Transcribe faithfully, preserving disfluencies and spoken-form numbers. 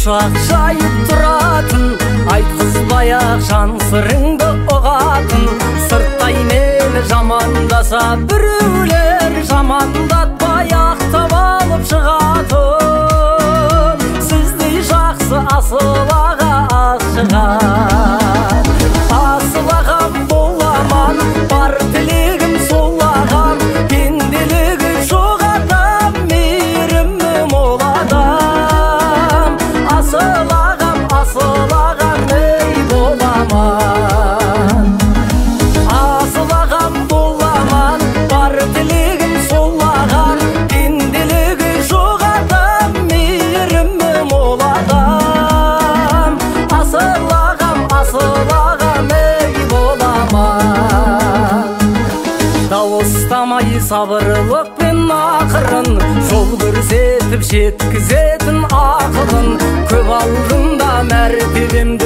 құшақ жайып тұратын, айтқызбай-ақ жан сырыңды ұғатын. Сырттай мені жамандаса біреулер, жамандатпай ақтап алып шығатын. Сіздей жақсы асыл аға ашыған. Асыл ағам боламан, бар тілегім сол ағам. Пенделігі жоқ адам, мейірімі мол адам. Асыл ағам, асыл ағам, ей боламан. Асыл ағам боламан, бар тілегім сол ағам. Пенделігі жоқ адам, мейірімі мол адам. Асыл ағам, асыл ағам, ей боламан. Дауыстамай сабырлықпен ақырын, жол көрсетіп жеткізетін ақылын. Көп алдында мәртебемді